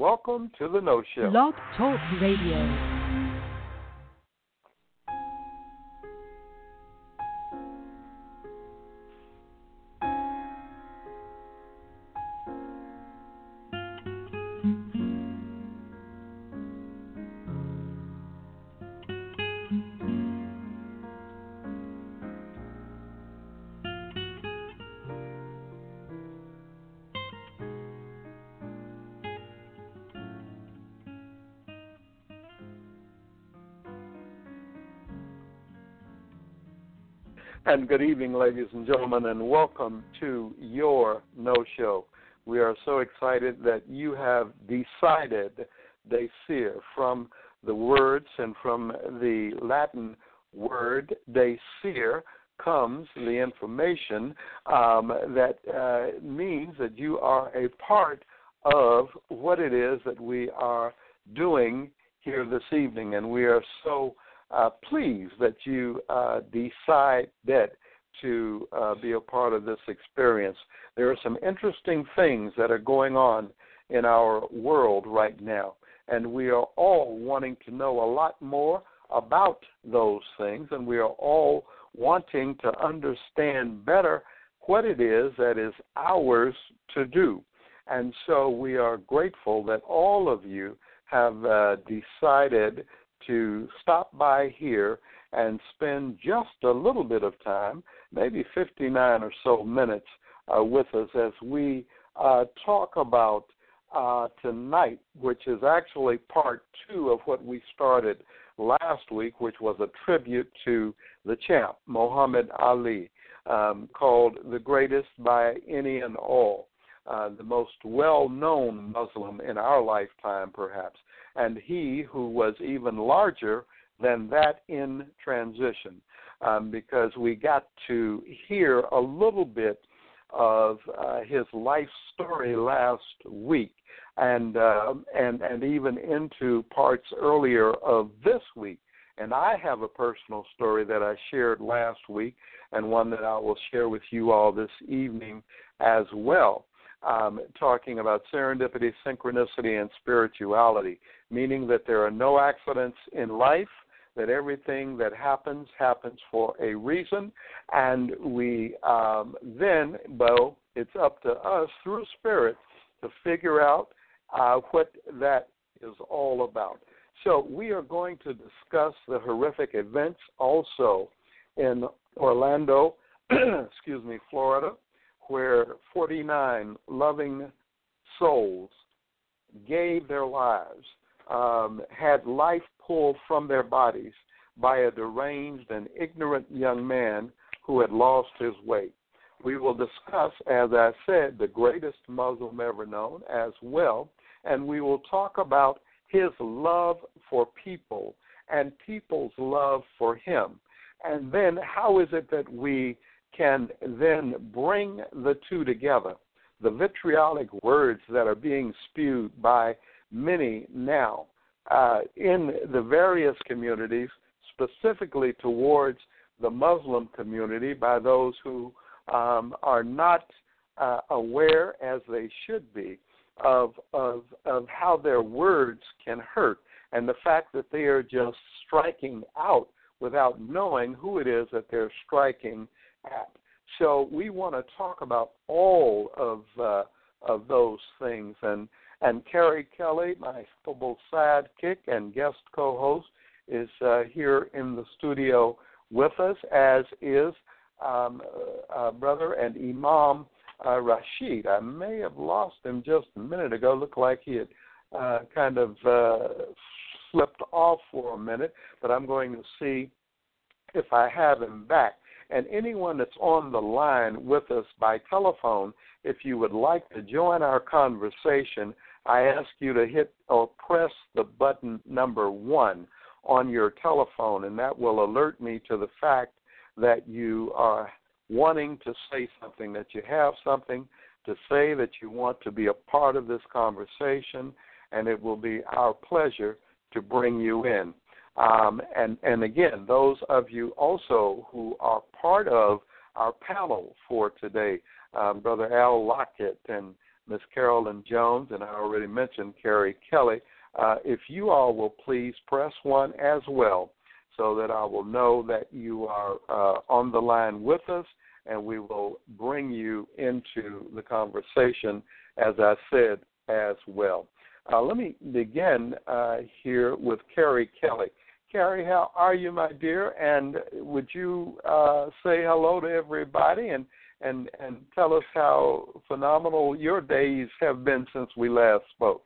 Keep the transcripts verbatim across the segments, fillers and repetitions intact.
welcome to the No Show. Blog Talk Radio. And good evening, ladies and gentlemen, and welcome to your No Show. We are so excited that you have decided, desir, from the words and from the Latin word desir comes the information um, that uh, means that you are a part of what it is that we are doing here this evening, and we are so Uh, pleased that you uh, decided to uh, be a part of this experience. There are some interesting things that are going on in our world right now, and we are all wanting to know a lot more about those things, and we are all wanting to understand better what it is that is ours to do. And so we are grateful that all of you have uh, decided to stop by here and spend just a little bit of time, maybe fifty-nine or so minutes uh, with us as we uh, talk about uh, tonight, which is actually part two of what we started last week, which was a tribute to the champ, Muhammad Ali, um, called The Greatest by Any and All, uh, the most well-known Muslim in our lifetime, perhaps, and he who was even larger than that in transition, um, because we got to hear a little bit of uh, his life story last week, and uh, and and even into parts earlier of this week. And I have a personal story that I shared last week, and one that I will share with you all this evening as well. Um, talking about serendipity, synchronicity, and spirituality, meaning that there are no accidents in life, that everything that happens, happens for a reason, and we um, then, well, it's up to us through spirit to figure out uh, what that is all about. So we are going to discuss the horrific events also in Orlando, excuse me, Florida, where forty-nine loving souls gave their lives, um, had life pulled from their bodies by a deranged and ignorant young man who had lost his way. We will discuss, as I said, the greatest Muslim ever known as well, and we will talk about his love for people and people's love for him. And then how is it that we can then bring the two together, the vitriolic words that are being spewed by many now uh, in the various communities, specifically towards the Muslim community by those who um, are not uh, aware, as they should be, of, of, of how their words can hurt, and the fact that they are just striking out without knowing who it is that they're striking at. So we want to talk about all of uh, of those things. And and Carrie Kelly, my humble sidekick and guest co-host, is uh, here in the studio with us, as is um, uh, brother and Imam uh, Rashid. I may have lost him just a minute ago. Looked like he had uh, kind of uh, slipped off for a minute, but I'm going to see if I have him back. And anyone that's on the line with us by telephone, if you would like to join our conversation, I ask you to hit or press the button number one on your telephone, and that will alert me to the fact that you are wanting to say something, that you have something to say, that you want to be a part of this conversation, and it will be our pleasure to bring you in. Um, and, and again, those of you also who are part of our panel for today, um, Brother Al Lockett and Miss Carolyn Jones, and I already mentioned Carrie Kelly. Uh, if you all will please press one as well so that I will know that you are uh, on the line with us, and we will bring you into the conversation, as I said, as well. Uh, let me begin uh, here with Carrie Kelly. Carrie, how are you, my dear? And would you uh, say hello to everybody and, and, and tell us how phenomenal your days have been since we last spoke?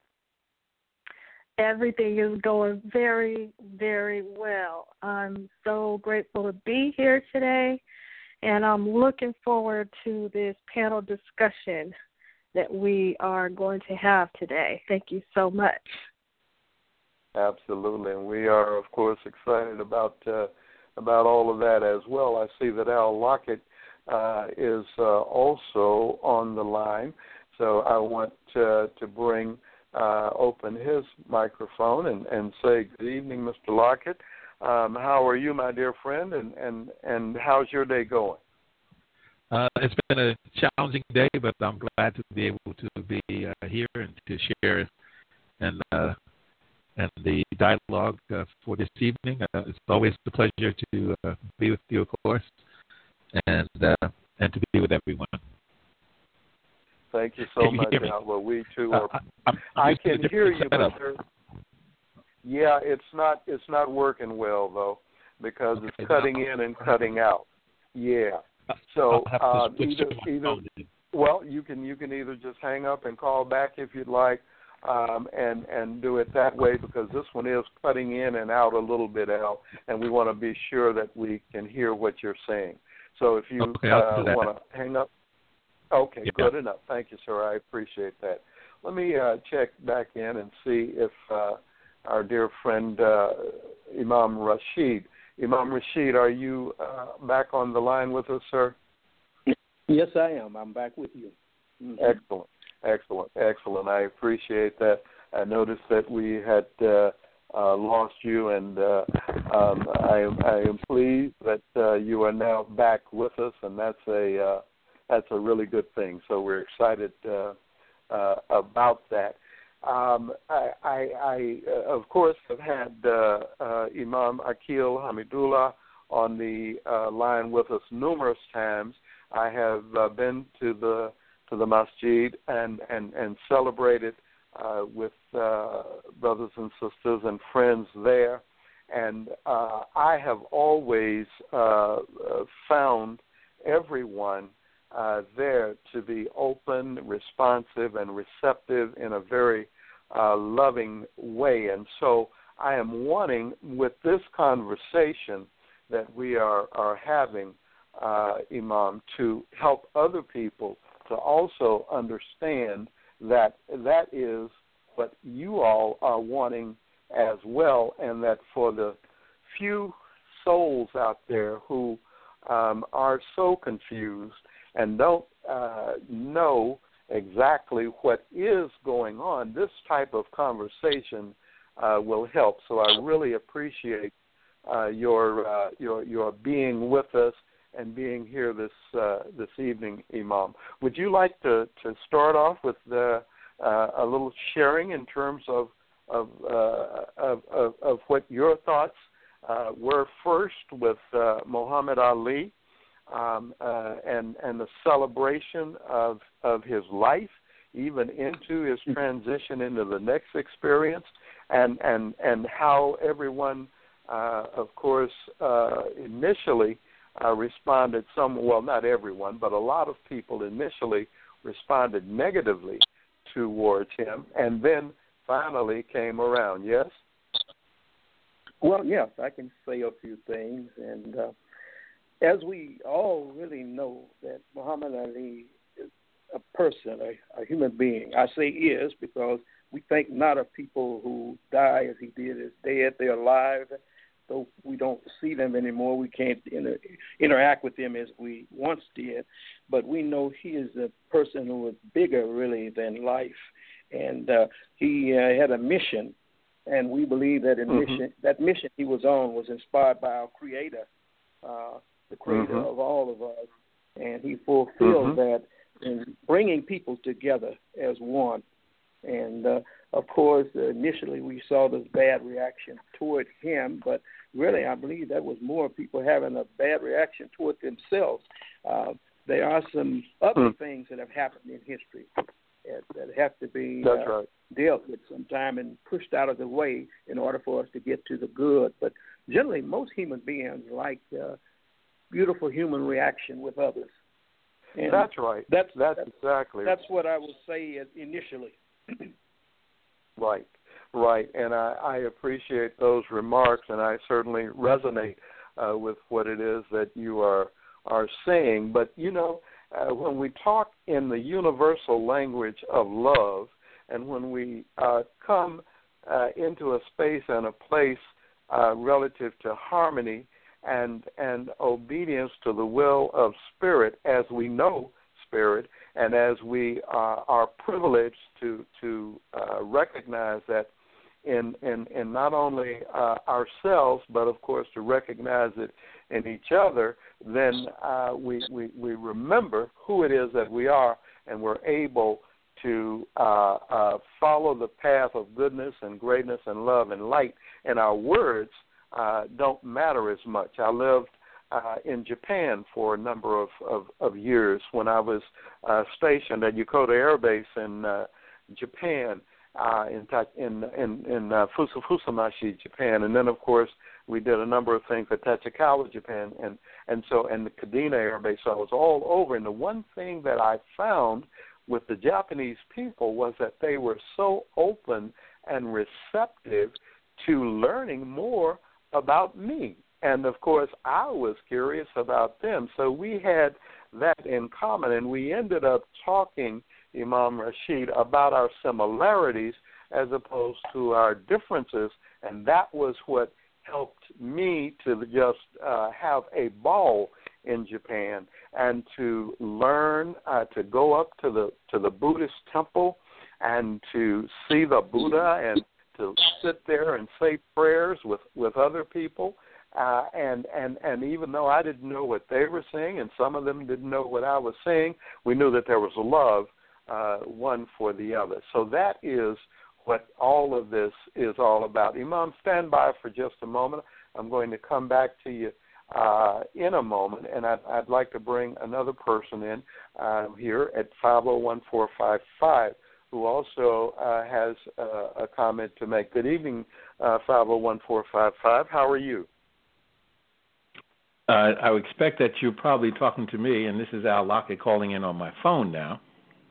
Everything is going very, very well. I'm so grateful to be here today, and I'm looking forward to this panel discussion that we are going to have today. Thank you so much. Absolutely, and we are, of course, excited about uh, about all of that as well. I see that Al Lockett uh, is uh, also on the line, so I want uh, to bring uh, open his microphone and, and say good evening, Mister Lockett. Um, how are you, my dear friend, and, and, and how's your day going? Uh, it's been a challenging day, but I'm glad to be able to be uh, here and to share and uh, and the dialogue uh, for this evening. Uh, it's always a pleasure to uh, be with you, of course, and uh, and to be with everyone. Thank you so can much, you Al. Well, we too are. Uh, I'm, I'm I can hear you, but there, yeah, it's not it's not working well though, because okay, it's cutting in and cutting out. Yeah. So uh, either either well, you can you can either just hang up and call back if you'd like, um, and and do it that way, because this one is cutting in and out a little bit, Al, and we want to be sure that we can hear what you're saying. So if you okay, uh, want to hang up, okay, yeah. good enough. Thank you, sir. I appreciate that. Let me uh, check back in and see if uh, our dear friend uh, Imam Rashid. Imam Rashid, are you uh, back on the line with us, sir? Yes, I am. I'm back with you. Mm-hmm. Excellent, excellent, excellent. I appreciate that. I noticed that we had uh, uh, lost you, and uh, um, I, am, I am pleased that uh, you are now back with us, and that's a uh, that's a really good thing. So we're excited uh, uh, about that. Um, I, I, I uh, of course, have had uh, uh, Imam Akil Hamidullah on the uh, line with us numerous times. I have uh, been to the to the masjid and and and celebrated uh, with uh, brothers and sisters and friends there, and uh, I have always uh, found everyone Uh, there to be open, responsive, and receptive in a very uh, loving way. And so I am wanting, with this conversation that we are, are having, uh, Imam, to help other people to also understand that that is what you all are wanting as well, and that for the few souls out there who um, are so confused and don't uh, know exactly what is going on, this type of conversation uh, will help. So I really appreciate uh, your uh, your your being with us and being here this uh, this evening, Imam. Would you like to, to start off with the, uh, a little sharing in terms of of uh, of, of, of what your thoughts uh, were first with uh, Muhammad Ali? Um, uh, and and the celebration of of his life, even into his transition into the next experience, and and and how everyone, uh, of course, uh, initially uh, responded. Some, well, not everyone, but a lot of people initially responded negatively towards him, and then finally came around. Yes. Well, yes, I can say a few things, and. Uh, As we all really know that Muhammad Ali is a person, a, a human being. I say is because we think not of people who die as he did as dead. They're alive, though we don't see them anymore. We can't inter- interact with them as we once did. But we know he is a person who is bigger, really, than life. And uh, he uh, had a mission, and we believe that, in mm-hmm. mission, that mission he was on was inspired by our Creator, uh, the creator mm-hmm. of all of us, and he fulfilled mm-hmm. that in bringing people together as one. And, uh, of course, initially we saw this bad reaction toward him, but really I believe that was more people having a bad reaction toward themselves. Uh, there are some other mm. things that have happened in history that, that have to be That's uh, right. dealt with sometime and pushed out of the way in order for us to get to the good. But generally, most human beings like uh, beautiful human reaction with others. And that's right. That's, that's, that's exactly That's right. what I would say initially. Right, right. And I, I appreciate those remarks, and I certainly resonate uh, with what it is that you are are saying. But, you know, uh, when we talk in the universal language of love, and when we uh, come uh, into a space and a place uh, relative to harmony and and obedience to the will of Spirit, as we know Spirit, and as we uh, are privileged to to uh, recognize that in in, in not only uh, ourselves, but of course to recognize it in each other, then uh, we, we we remember who it is that we are, and we're able to uh, uh, follow the path of goodness and greatness and love and light, and our words uh, don't matter as much. I lived uh, in Japan for a number of, of, of years when I was uh, stationed at Yokota Air Base in uh, Japan, uh, in in in, in uh, Fusu Fusamashi, Japan, and then of course we did a number of things at Tachikawa, Japan, and and so and the Kadena Air Base. So I was all over, and the one thing that I found with the Japanese people was that they were so open and receptive to learning more about me. And, of course, I was curious about them. So we had that in common, and we ended up talking, Imam Rashid, about our similarities as opposed to our differences, and that was what helped me to just uh, have a ball in Japan and to learn uh, to go up to the to the Buddhist temple and to see the Buddha and to sit there and say prayers with, with other people. Uh, and, and, and even though I didn't know what they were saying and some of them didn't know what I was saying, we knew that there was a love uh, one for the other. So that is what all of this is all about. Imam, stand by for just a moment. I'm going to come back to you uh, in a moment, and I'd, I'd like to bring another person in uh, here at five oh one, four five five who also uh, has uh, a comment to make. Good evening, uh, five oh one, four five five. How are you? Uh, I would expect that you're probably talking to me, and this is Al Lockett calling in on my phone now.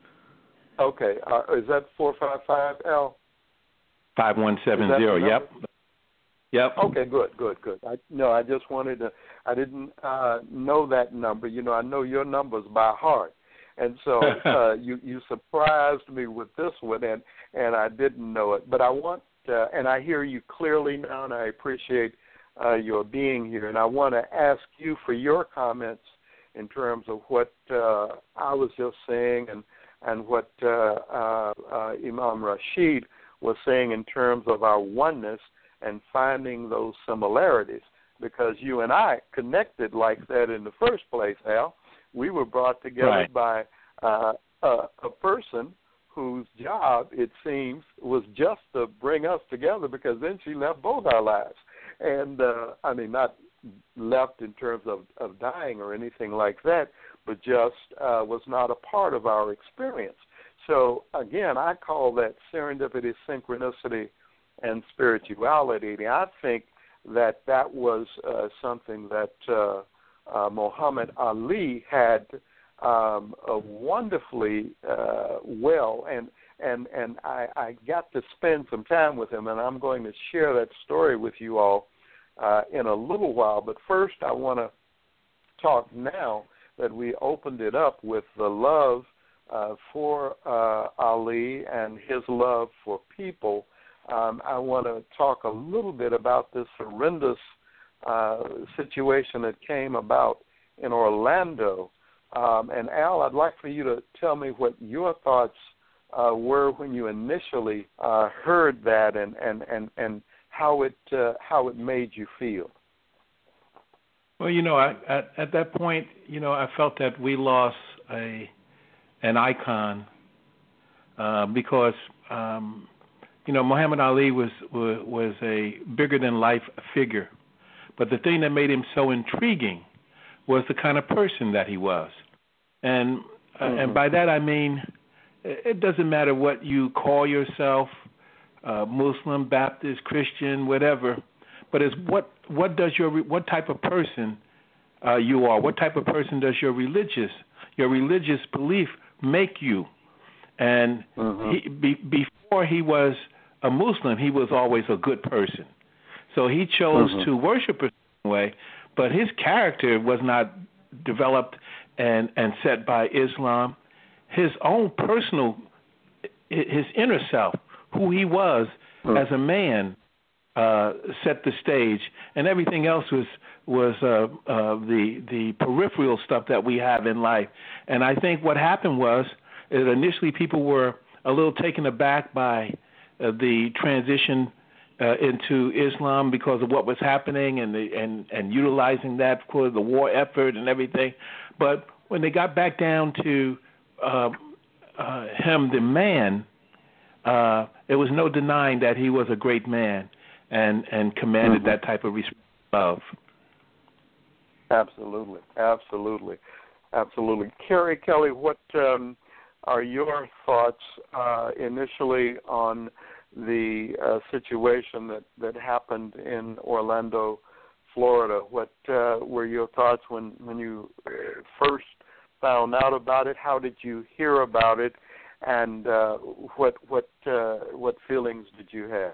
Okay. Uh, is that four five five, Al? five one seven zero, yep. Yep. Okay, good, good, good. I, no, I just wanted to, I didn't uh, know that number. You know, I know your numbers by heart. And so uh, you, you surprised me with this one, and, and I didn't know it. But I want, uh, and I hear you clearly now, and I appreciate uh, your being here. And I want to ask you for your comments in terms of what uh, I was just saying and, and what uh, uh, uh, Imam Rashid was saying in terms of our oneness and finding those similarities, because you and I connected like that in the first place, Al. We were brought together right. by uh, a, a person whose job, it seems, was just to bring us together, because then she left both our lives. And, uh, I mean, not left in terms of, of dying or anything like that, but just uh, was not a part of our experience. So, again, I call that serendipity, synchronicity, and spirituality. And I think that that was uh, something that uh, uh, Muhammad Ali had um, uh, wonderfully uh, well, and and and I, I got to spend some time with him, and I'm going to share that story with you all uh, in a little while. But first, I want to talk now that we opened it up with the love uh, for uh, Ali and his love for people. Um, I want to talk a little bit about this horrendous uh, situation that came about in Orlando. Um, and, Al, I'd like for you to tell me what your thoughts uh, were when you initially uh, heard that, and, and, and, and how it uh, how it made you feel. Well, you know, I, at, at that point, you know, I felt that we lost a an icon uh, because, um, you know, Muhammad Ali was, was was a bigger-than-life figure. But the thing that made him so intriguing was the kind of person that he was. And uh, mm-hmm. and by that I mean it doesn't matter what you call yourself, uh, Muslim, Baptist, Christian, whatever, but it's what what does your what type of person uh, you are? What type of person does your religious your religious belief make you? And mm-hmm. he, be, before he was a Muslim, he was always a good person. So he chose mm-hmm. to worship a certain way, but his character was not developed and, and set by Islam. His own personal, his inner self, who he was mm-hmm. as a man, uh, set the stage, and everything else was was uh, uh, the the peripheral stuff that we have in life. And I think what happened was that initially people were a little taken aback by uh, the transition uh, into Islam because of what was happening and the, and and utilizing that for the war effort and everything. But when they got back down to uh, uh, him, the man, uh, there was no denying that he was a great man and and commanded mm-hmm. that type of respect and love. Absolutely, absolutely, absolutely. Carrie Kelly, what um, are your thoughts uh, initially on the uh, situation that, that happened in Orlando, Florida? What uh, were your thoughts when, when you first found out about it? How did you hear about it? And uh, what what uh, what feelings did you have?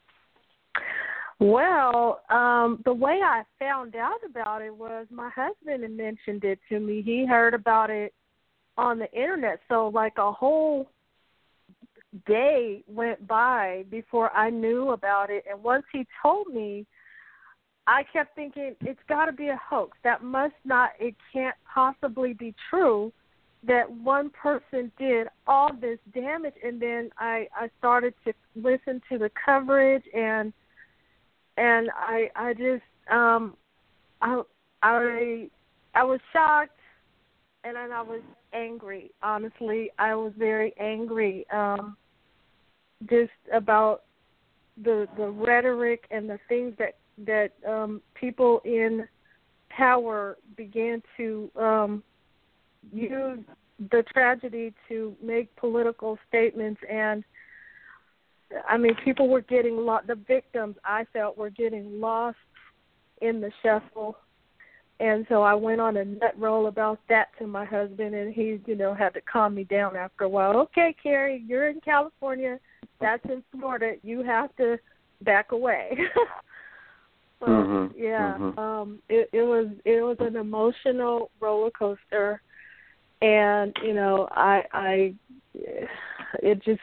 Well, um, the way I found out about it was my husband had mentioned it to me. He heard about it on the internet, so like a whole day went by before I knew about it. And once he told me, I kept thinking, it's got to be a hoax. That must not, it can't possibly be true that one person did all this damage. And then I, I started to listen to the coverage, and and I I just um I I I was shocked, and then I was angry. Honestly, I was very angry, um, just about the the rhetoric and the things that that um, people in power began to um, use the tragedy to make political statements. And I mean, people were getting lost. The victims, I felt, were getting lost in the shuffle. And so I went on a nut roll about that to my husband, and he, you know, had to calm me down after a while. Okay, Carrie, you're in California. That's in Florida. You have to back away. So, mm-hmm, yeah, mm-hmm. Um, it, it was it was an emotional roller coaster, and you know, I I it just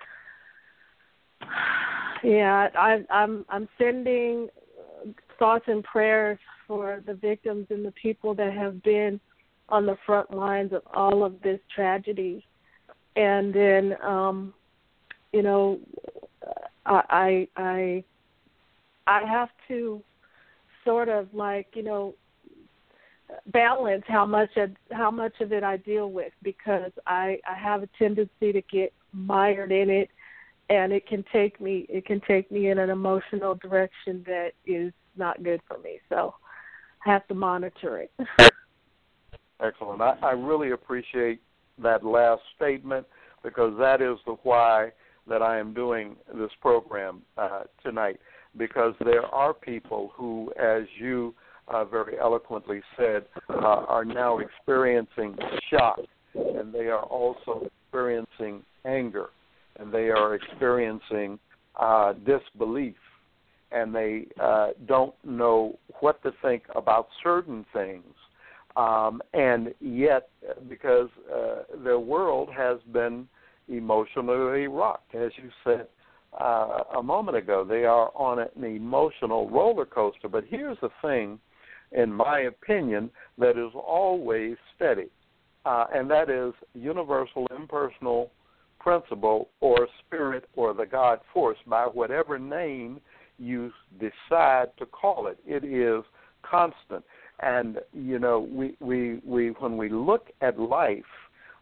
yeah I I'm I'm sending thoughts and prayers for the victims and the people that have been on the front lines of all of this tragedy. And then, um, you know, I, I, I have to sort of like, you know, balance how much of, how much of it I deal with, because I, I have a tendency to get mired in it, and it can take me it can take me in an emotional direction that is not good for me. So I have to monitor it. Excellent. I, I really appreciate that last statement, because that is the why that I am doing this program uh, tonight, because there are people who, as you uh, very eloquently said, uh, are now experiencing shock, and they are also experiencing anger, and they are experiencing uh, disbelief, and they uh, don't know what to think about certain things. Um, and yet, because uh, their world has been emotionally rocked, as you said uh, a moment ago, they are on an emotional roller coaster. But here's the thing, in my opinion, that is always steady, uh, and that is universal impersonal principle or spirit or the God force, by whatever name you decide to call it. It is constant. And, you know, we, we, we when we look at life,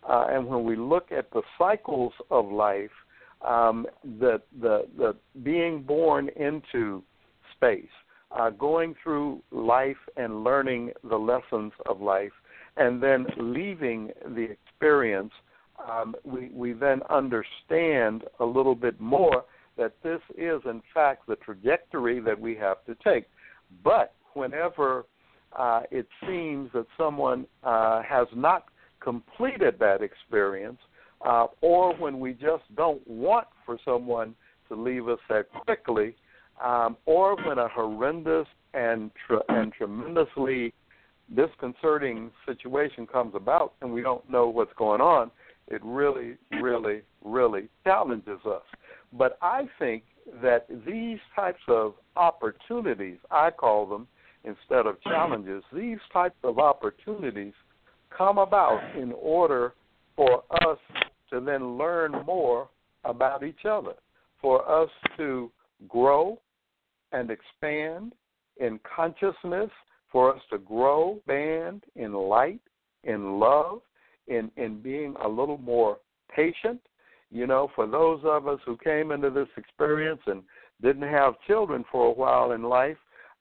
uh, and when we look at the cycles of life, um, the, the, the being born into space, uh, going through life and learning the lessons of life, and then leaving the experience, um, we, we then understand a little bit more that this is, in fact, the trajectory that we have to take. But whenever uh, it seems that someone uh, has not completed that experience, uh, or when we just don't want for someone to leave us that quickly, um, or when a horrendous and tre- and tremendously disconcerting situation comes about and we don't know what's going on, it really, really, really challenges us. But I think that these types of opportunities, I call them, instead of challenges, these types of opportunities come about in order for us to then learn more about each other, for us to grow and expand in consciousness, for us to grow, expand in light, in love, in, in being a little more patient. You know, for those of us who came into this experience and didn't have children for a while in life,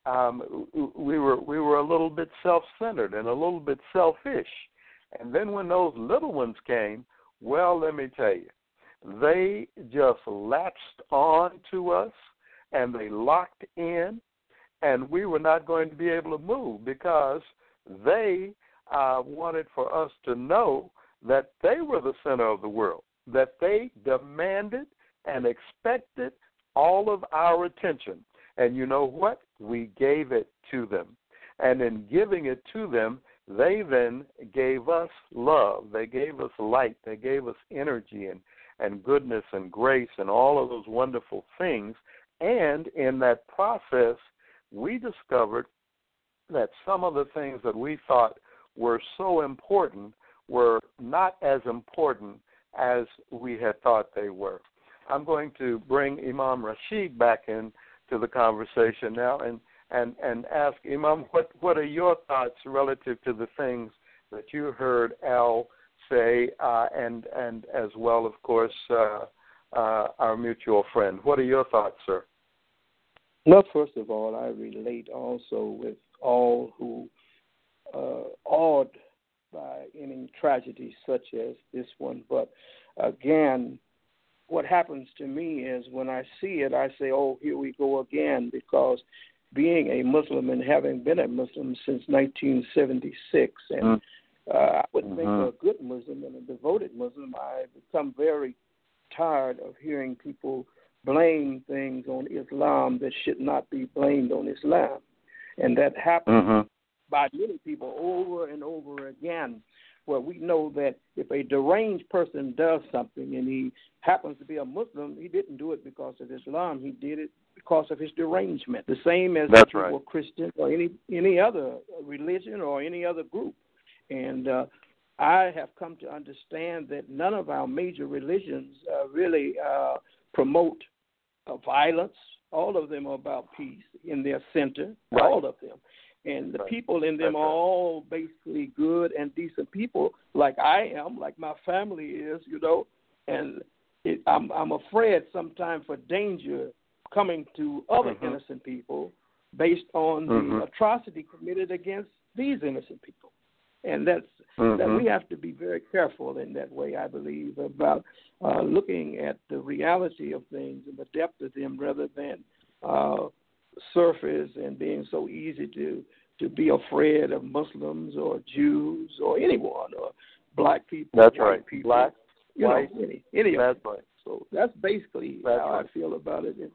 um, we were we were a little bit self-centered and a little bit selfish. And then when those little ones came, well, let me tell you, they just latched on to us and they locked in, and we were not going to be able to move because they uh, wanted for us to know that they were the center of the world, that they demanded and expected all of our attention. And you know what? We gave it to them. And in giving it to them, they then gave us love. They gave us light. They gave us energy and, and goodness and grace and all of those wonderful things. And in that process, we discovered that some of the things that we thought were so important were not as important as we had thought they were. I'm going to bring Imam Rashid back in to the conversation now and, and, and ask Imam, what, what are your thoughts relative to the things that you heard Al say, uh, and, and as well, of course, uh, uh, our mutual friend. What are your thoughts, sir? Well, first of all, I relate also with all who uh, awed by any tragedy such as this one. But again, what happens to me is when I see it, I say, oh, here we go again, because being a Muslim and having been a Muslim since nineteen seventy-six, and uh, I would mm-hmm. think a good Muslim and a devoted Muslim, I've become very tired of hearing people blame things on Islam that should not be blamed on Islam. And that happens mm-hmm. by many people over and over again, where we know that if a deranged person does something and he happens to be a Muslim, he didn't do it because of Islam. He did it because of his derangement, the same as That's if he right. were Christian or any, any other religion or any other group. And uh, I have come to understand that none of our major religions uh, really uh, promote uh, violence. All of them are about peace in their center, right. all of them. And the right. people in them That's are all basically good and decent people, like I am, like my family is, you know. And it, I'm, I'm afraid sometimes for danger coming to other mm-hmm. innocent people based on mm-hmm. the atrocity committed against these innocent people. And that's mm-hmm. that we have to be very careful in that way, I believe, about uh, looking at the reality of things and the depth of them rather than uh, surface and being so easy to, to be afraid of Muslims or Jews or anyone or black people. That's white right. People, black, you white. know, any, any that's of them. right. So that's basically that's how right. I feel about it.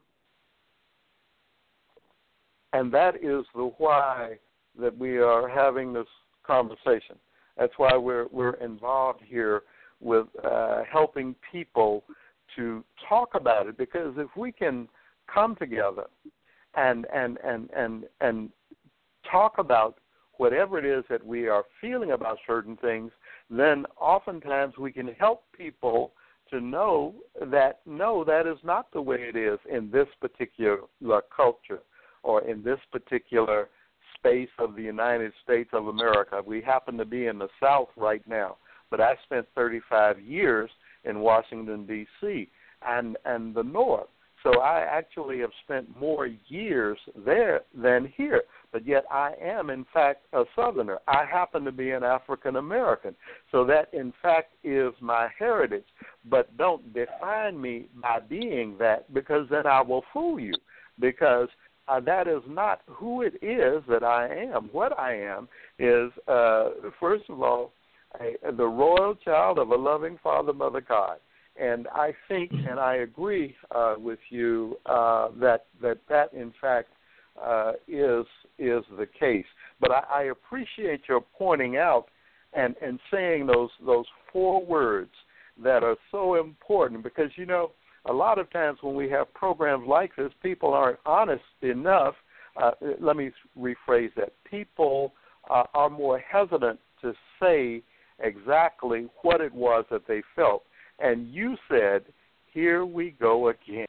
And that is the why that we are having this conversation. That's why we're we're involved here with uh, helping people to talk about it. Because if we can come together and and and and and talk about whatever it is that we are feeling about certain things, then oftentimes we can help people to know that no, that is not the way it is in this particular culture or in this particular space of the United States of America. We happen to be in the South right now, but I spent thirty-five years in Washington, D C and, and the North. So I actually have spent more years there than here, but yet I am, in fact, a Southerner. I happen to be an African American, so that, in fact, is my heritage. But don't define me by being that, because then I will fool you, because uh, that is not who it is that I am. What I am is, uh, first of all, a, the royal child of a loving Father, Mother, God. And I think, and I agree uh, with you uh, that that that in fact uh, is is the case. But I, I appreciate your pointing out and, and saying those those four words that are so important, because you know a lot of times when we have programs like this, people aren't honest enough. Uh, let me rephrase that. People uh, are more hesitant to say exactly what it was that they felt. And you said, here we go again.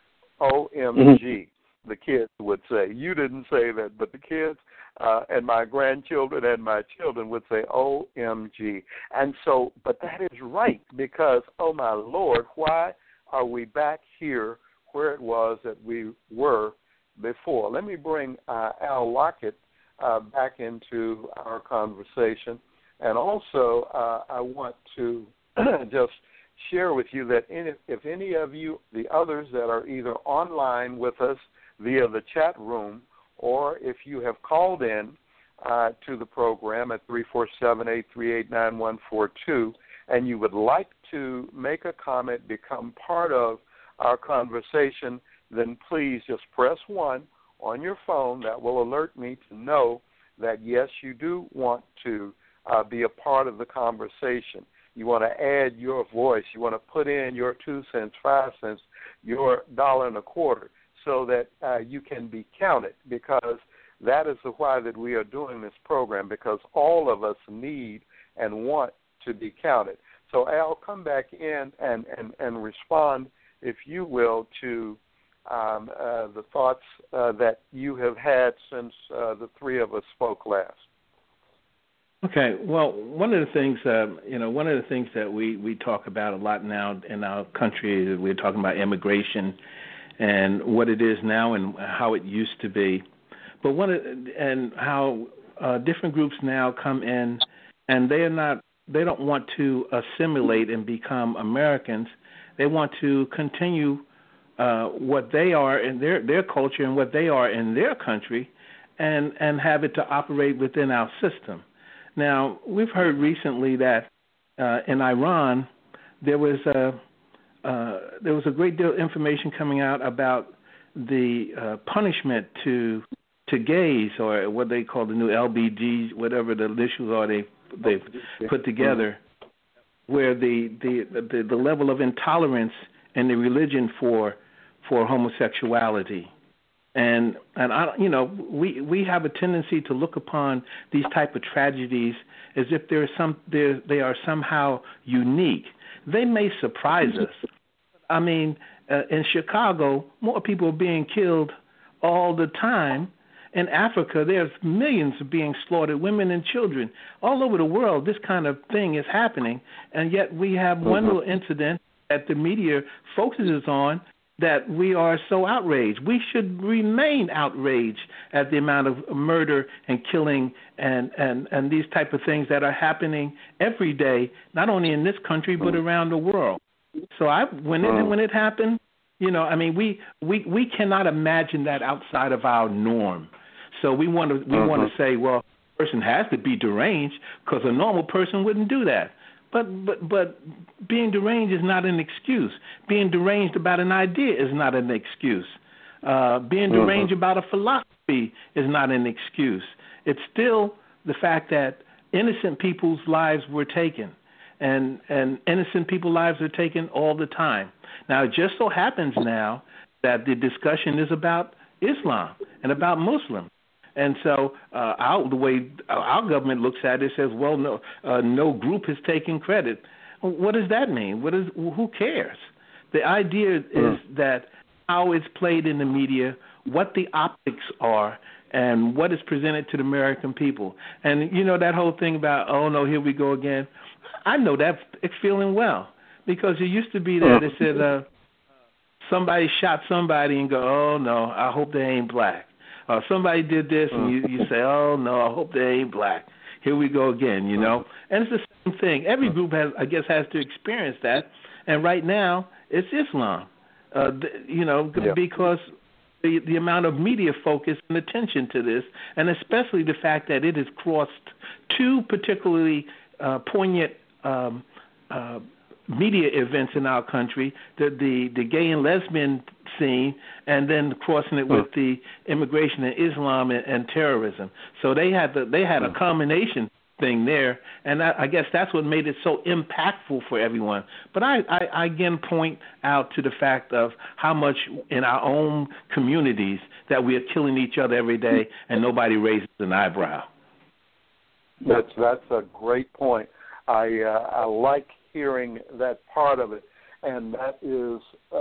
O M G, mm-hmm. The kids would say. You didn't say that, but the kids uh, and my grandchildren and my children would say, O M G. And so, but that is right, because, oh, my Lord, why are we back here where it was that we were before? Let me bring uh, Al Lockett uh, back into our conversation. And also, uh, I want to just share with you that in, if any of you, the others that are either online with us via the chat room, or if you have called in uh, to the program at three four seven, eight three eight, nine one four two, and you would like to make a comment, become part of our conversation, then please just press one on your phone. That will alert me to know that, yes, you do want to uh, be a part of the conversation. You want to add your voice. You want to put in your two cents, five cents, your dollar and a quarter, so that uh, you can be counted, because that is the why that we are doing this program, because all of us need and want to be counted. So, Al, come back in and, and, and respond, if you will, to um, uh, the thoughts uh, that you have had since uh, the three of us spoke last. Okay. Well, one of the things, uh, you know, one of the things that we, we talk about a lot now in our country, we're talking about immigration and what it is now and how it used to be, but one of, and how uh, different groups now come in, and they are not, they don't want to assimilate and become Americans. They want to continue uh, what they are in their their culture and what they are in their country, and and have it to operate within our system. Now, we've heard recently that uh, in Iran there was a uh, there was a great deal of information coming out about the uh, punishment to to gays, or what they call the new L B G, whatever the initials are they they've put together, where the the, the the level of intolerance in the religion for for homosexuality. And and I, you know, we we have a tendency to look upon these type of tragedies as if they're some they're, they are somehow unique. They may surprise us. I mean, uh, in Chicago, more people are being killed all the time. In Africa, there's millions being slaughtered, women and children. All over the world, this kind of thing is happening, and yet we have one little incident that the media focuses on, that we are so outraged. We should remain outraged at the amount of murder and killing and, and, and these type of things that are happening every day, not only in this country but around the world. So I, when it when it happened, you know, I mean, we, we, we cannot imagine that outside of our norm. So we want to we uh-huh. want to say, well, a person has to be deranged because a normal person wouldn't do that. But but but being deranged is not an excuse. Being deranged about an idea is not an excuse. Uh, being deranged uh-huh. about a philosophy is not an excuse. It's still the fact that innocent people's lives were taken, and and innocent people's lives are taken all the time. Now, it just so happens now that the discussion is about Islam and about Muslims. And so uh, our, the way our government looks at it says, well, no, uh, no group is taking credit. What does that mean? What is, who cares? The idea is mm. that how it's played in the media, what the optics are, and what is presented to the American people. And, you know, that whole thing about, oh, no, here we go again, I know that it's feeling well, because it used to be that it said uh, somebody shot somebody and go, oh, no, I hope they ain't black. Or somebody did this, and you, you say, oh, no, I hope they ain't black. Here we go again, you know. And it's the same thing. Every group, has, I guess, has to experience that. And right now, it's Islam, uh, you know, yeah. because the, the amount of media focus and attention to this, and especially the fact that it has crossed two particularly uh, poignant um, uh, media events in our country, the, the, the gay and lesbian scene, and then crossing it with the immigration and Islam and, and terrorism. So they had the, they had a combination thing there, and I, I guess that's what made it so impactful for everyone. But I, I, I again point out to the fact of how much in our own communities that we are killing each other every day, and nobody raises an eyebrow. That's that's a great point. I uh, I like hearing that part of it, and that is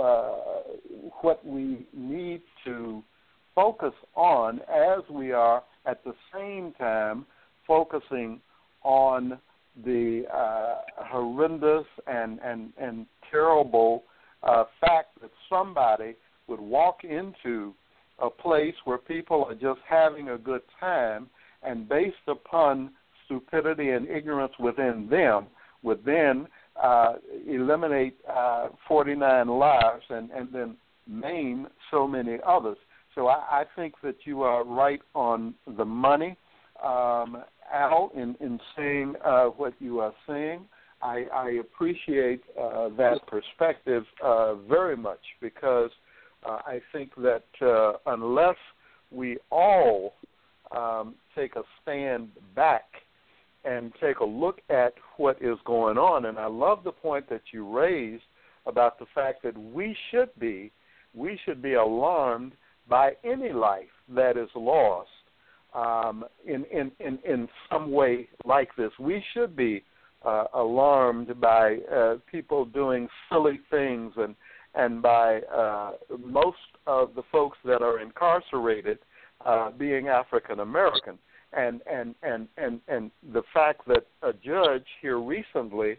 uh, what we need to focus on as we are at the same time focusing on the uh, horrendous and, and, and terrible uh, fact that somebody would walk into a place where people are just having a good time, and based upon stupidity and ignorance within them, would then uh, eliminate uh, forty-nine lives and, and then maim so many others. So I, I think that you are right on the money, um, Al, in, in saying uh, what you are saying. I, I appreciate uh, that perspective uh, very much, because uh, I think that uh, unless we all um, take a stand back and take a look at what is going on, and I love the point that you raised about the fact that we should be, we should be alarmed by any life that is lost um, in, in, in, in some way like this. We should be uh, alarmed by uh, people doing silly things, and, and by uh, most of the folks that are incarcerated uh, being African American. And, and, and, and, and the fact that a judge here recently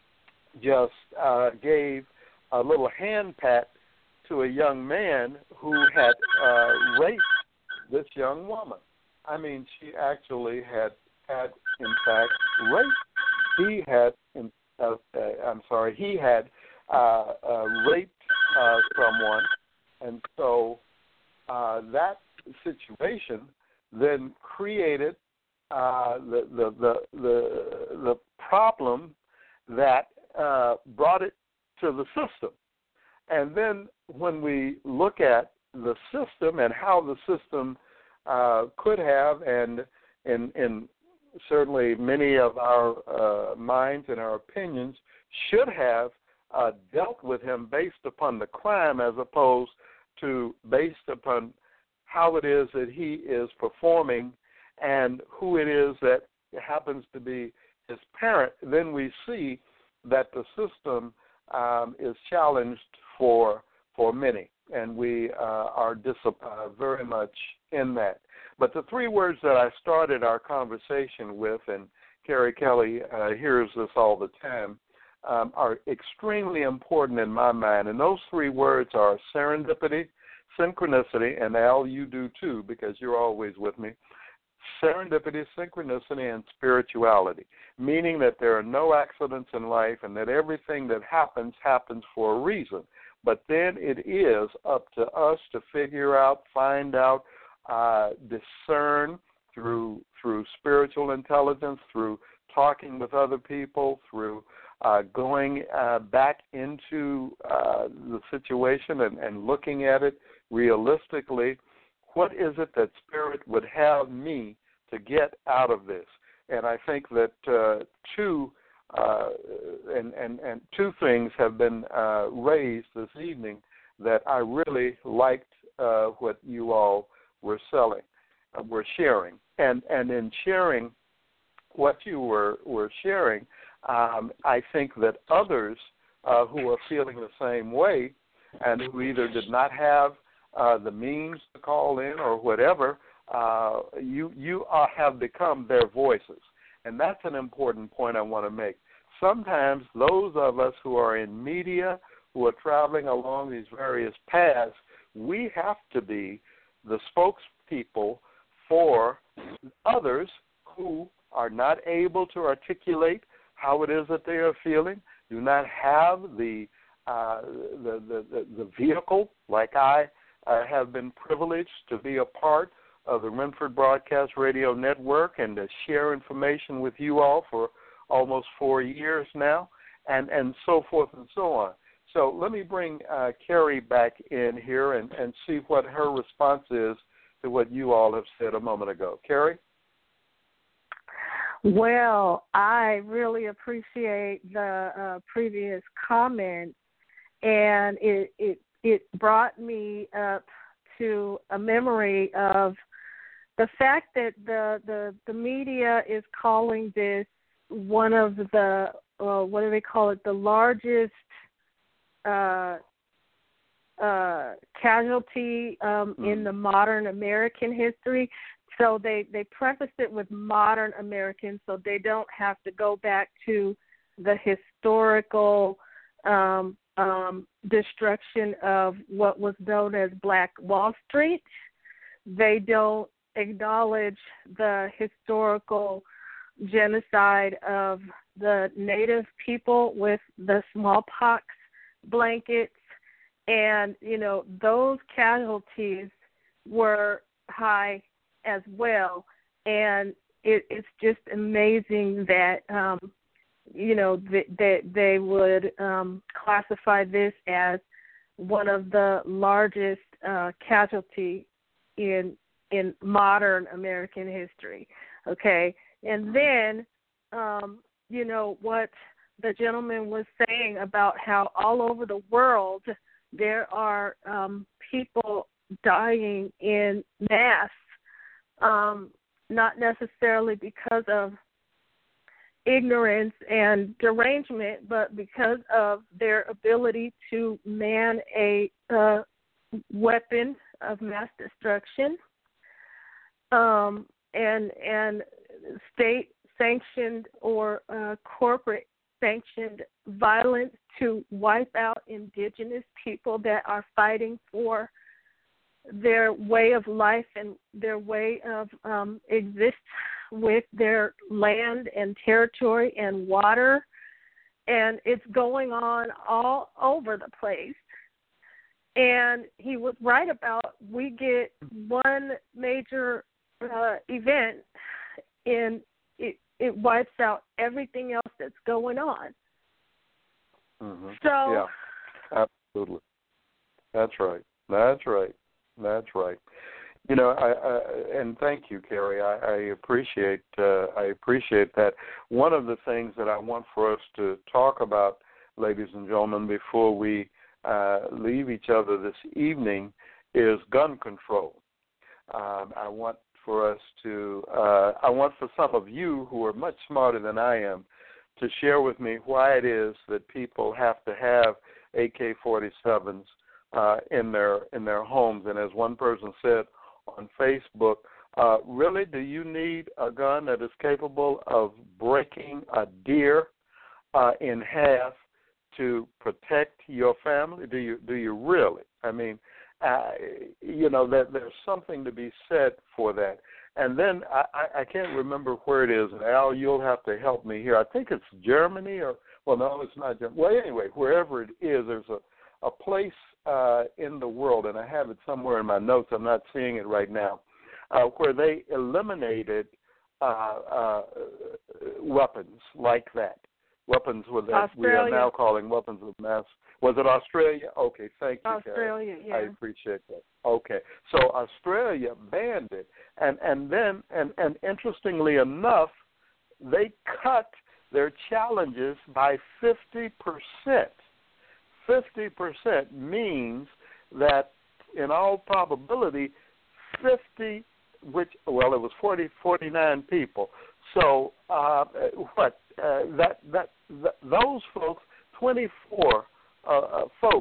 just uh, gave a little hand pat to a young man who had uh, raped this young woman. I mean, she actually had, had in fact, raped. He had, in, uh, uh, I'm sorry, he had uh, uh, raped uh, someone. And so uh, that situation then created uh, the, the, the, the, the problem that uh, brought it to the system. And then when we look at the system and how the system uh, could have, and in, in certainly many of our uh, minds and our opinions, should have uh, dealt with him based upon the crime as opposed to based upon how it is that he is performing and who it is that happens to be his parent, then we see that the system um, is challenged for for many, and we uh, are dis- uh, very much in that. But the three words that I started our conversation with, and Carrie Kelly uh, hears this all the time, um, are extremely important in my mind, and those three words are serendipity, synchronicity, and Al, you do too, because you're always with me. Serendipity, synchronicity, and spirituality, meaning that there are no accidents in life and that everything that happens happens for a reason. But then it is up to us to figure out, find out, uh, discern through through spiritual intelligence, through talking with other people, through uh, going uh, back into uh, the situation and, and looking at it realistically. What is it that Spirit would have me to get out of this? And I think that uh, two uh, and, and, and two things have been uh, raised this evening that I really liked uh, what you all were selling, uh, were sharing. And and in sharing what you were, were sharing, um, I think that others uh, who are feeling the same way and who either did not have uh, the means to call in or whatever, uh, you you uh, have become their voices. And that's an important point I want to make. Sometimes those of us who are in media, who are traveling along these various paths, we have to be the spokespeople for others who are not able to articulate how it is that they are feeling, do not have the uh, the, the, the, the vehicle, like I uh, have been privileged to be a part of the Renford Broadcast Radio Network and to share information with you all for almost four years now, and, and so forth and so on. So let me bring uh, Carrie back in here and, and see what her response is to what you all have said a moment ago. Carrie? Well, I really appreciate the uh, previous comment, and it, it it brought me up to a memory of the fact that the, the, the media is calling this one of the, uh, what do they call it, the largest uh, uh, casualty um, mm. in the modern American history. So they, they preface it with modern Americans, so they don't have to go back to the historical um, um, destruction of what was known as Black Wall Street. They don't acknowledge the historical genocide of the native people with the smallpox blankets. And, you know, those casualties were high as well, and it, it's just amazing that um, you know that they, they would um, classify this as one of the largest uh, casualty in in modern American history. Okay, and then um, you know what the gentleman was saying about how all over the world there are um, people dying in mass. Um, not necessarily because of ignorance and derangement, but because of their ability to man a uh, weapon of mass destruction, um, and and state sanctioned or uh, corporate sanctioned violence to wipe out indigenous people that are fighting for their way of life and their way of um, exist with their land and territory and water. And it's going on all over the place. And he was right about we get one major uh, event and it, it wipes out everything else that's going on. Mm-hmm. So, yeah, absolutely. That's right. That's right. That's right. You know, I, I and thank you, Carrie. I, I appreciate uh, I appreciate that. One of the things that I want for us to talk about, ladies and gentlemen, before we uh, leave each other this evening, is gun control. Um, I want for us to. Uh, I want for some of you who are much smarter than I am to share with me why it is that people have to have A K forty-sevens. Uh, in their in their homes. And as one person said on Facebook, uh, really, do you need a gun that is capable of breaking a deer uh, in half to protect your family? Do you do you really? I mean, uh, you know, that there's something to be said for that. And then I, I can't remember where it is. And Al, you'll have to help me here. I think it's Germany or, well, no, it's not Germany. Well, anyway, wherever it is, there's a, a place Uh, in the world, and I have it somewhere in my notes, I'm not seeing it right now, uh, where they eliminated uh, uh, weapons like that, weapons with that we are now calling weapons of mass. Was it Australia? Okay, thank you, Australia, Karen. yeah. I appreciate that. Okay, so Australia banned it, and, and then, and, and interestingly enough, they cut their challenges by fifty percent. fifty percent means that in all probability fifty, which, well, it was forty, forty-nine people. So uh, what, uh, that, that, that, those folks, twenty-four uh, uh, folks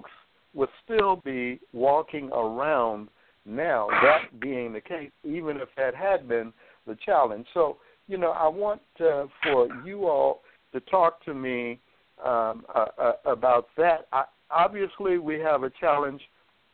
would still be walking around now, that being the case, even if that had been the challenge. So, you know, I want uh, for you all to talk to me um, uh, uh, about that. I, obviously, we have a challenge,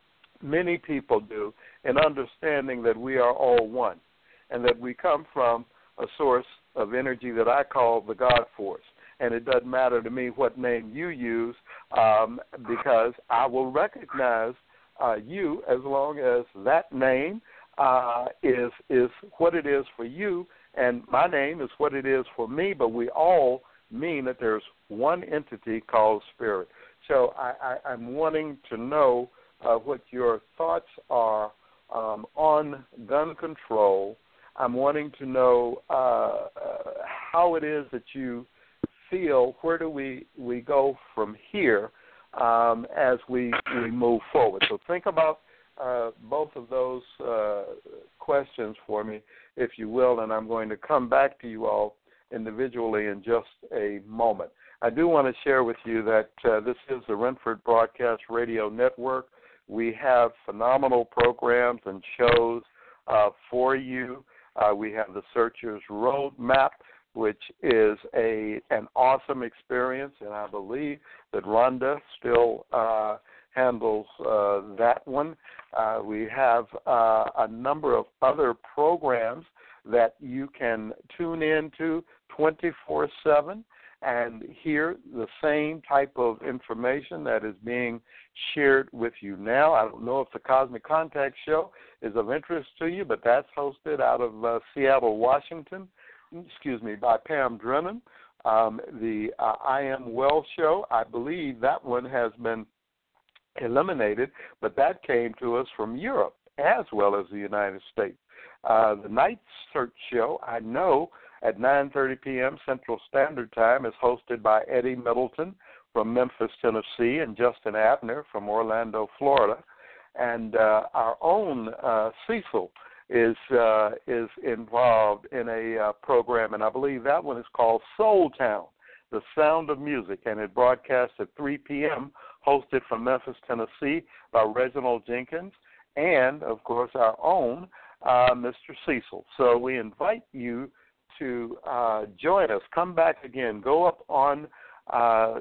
many people do, in understanding that we are all one and that we come from a source of energy that I call the God force. And it doesn't matter to me what name you use um, because I will recognize uh, you as long as that name uh, is is what it is for you, and my name is what it is for me, but we all mean that there's one entity called spirit. So I, I, I'm wanting to know uh, what your thoughts are um, on gun control. I'm wanting to know uh, uh, how it is that you feel, where do we, we go from here um, as we, we move forward. So think about uh, both of those uh, questions for me, if you will, and I'm going to come back to you all individually in just a moment. I do want to share with you that uh, this is the Renford Broadcast Radio Network. We have phenomenal programs and shows uh, for you. Uh, we have the Searcher's Roadmap, which is a an awesome experience, and I believe that Rhonda still uh, handles uh, that one. Uh, we have uh, a number of other programs that you can tune into twenty-four seven and hear the same type of information that is being shared with you now. I don't know if the Cosmic Contact Show is of interest to you, but that's hosted out of uh, Seattle, Washington, excuse me, by Pam Drennan. Um, the uh, I Am Well Show, I believe that one has been eliminated, but that came to us from Europe as well as the United States. Uh, the Night Search Show, I know, at nine thirty p.m. Central Standard Time is hosted by Eddie Middleton from Memphis, Tennessee, and Justin Abner from Orlando, Florida. And uh, our own uh, Cecil is uh, is involved in a uh, program, and I believe that one is called Soul Town, the Sound of Music, and it broadcasts at three p.m., hosted from Memphis, Tennessee, by Reginald Jenkins, and, of course, our own uh, Mister Cecil. So we invite you to uh, join us. Come back again. Go up on uh,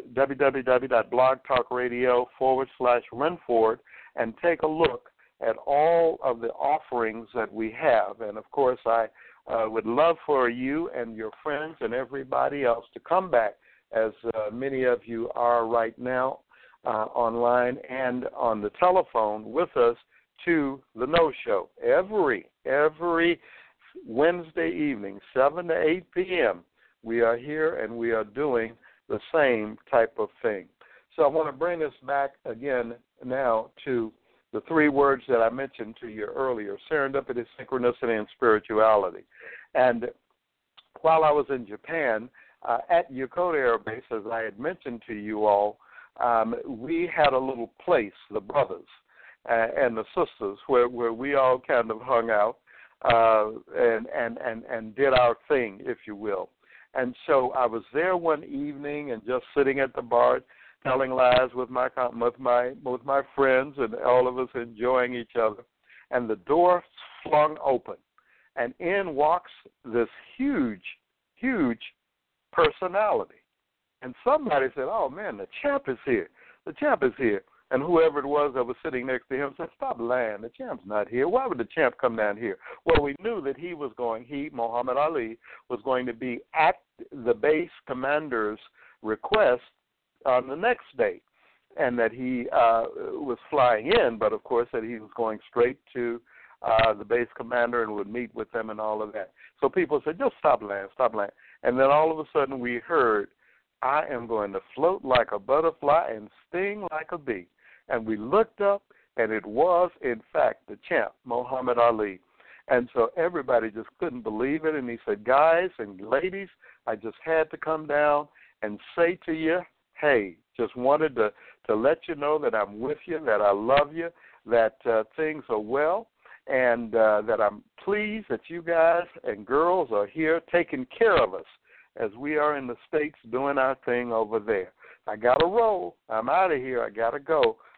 www.blogtalkradio forward slash Renford and take a look at all of the offerings that we have. And, of course, I uh, would love for you and your friends and everybody else to come back, as uh, many of you are right now uh, online and on the telephone with us, to the No Show. Every, every Wednesday evening, seven to eight p.m., we are here and we are doing the same type of thing. So I want to bring us back again now to the three words that I mentioned to you earlier: serendipity, synchronicity, and spirituality. And while I was in Japan, uh, at Yokota Air Base, as I had mentioned to you all, um, we had a little place, the brothers uh, and the sisters, where, where we all kind of hung out uh, and, and, and, and did our thing, if you will. And so I was there one evening and just sitting at the bar, telling lies with my with my with my friends, and all of us enjoying each other. And the door flung open, and in walks this huge, huge personality. And somebody said, "Oh man, the champ is here! The champ is here!" And whoever it was that was sitting next to him said, "Stop lying! The champ's not here. Why would the champ come down here?" Well, we knew that he was going. He, Muhammad Ali, was going to be at the base commander's request on the next day, and that he uh, was flying in, but of course that he was going straight to uh, the base commander and would meet with them and all of that. So people said, "Just stop lying, stop lying." And then all of a sudden we heard, "I am going to float like a butterfly and sting like a bee." And we looked up, and it was, in fact, the champ, Muhammad Ali. And so everybody just couldn't believe it. And he said, "Guys and ladies, I just had to come down and say to you, hey, just wanted to, to let you know that I'm with you, that I love you, that uh, things are well, and uh, that I'm pleased that you guys and girls are here taking care of us as we are in the States doing our thing over there. I got to roll. I'm out of here. I got to go.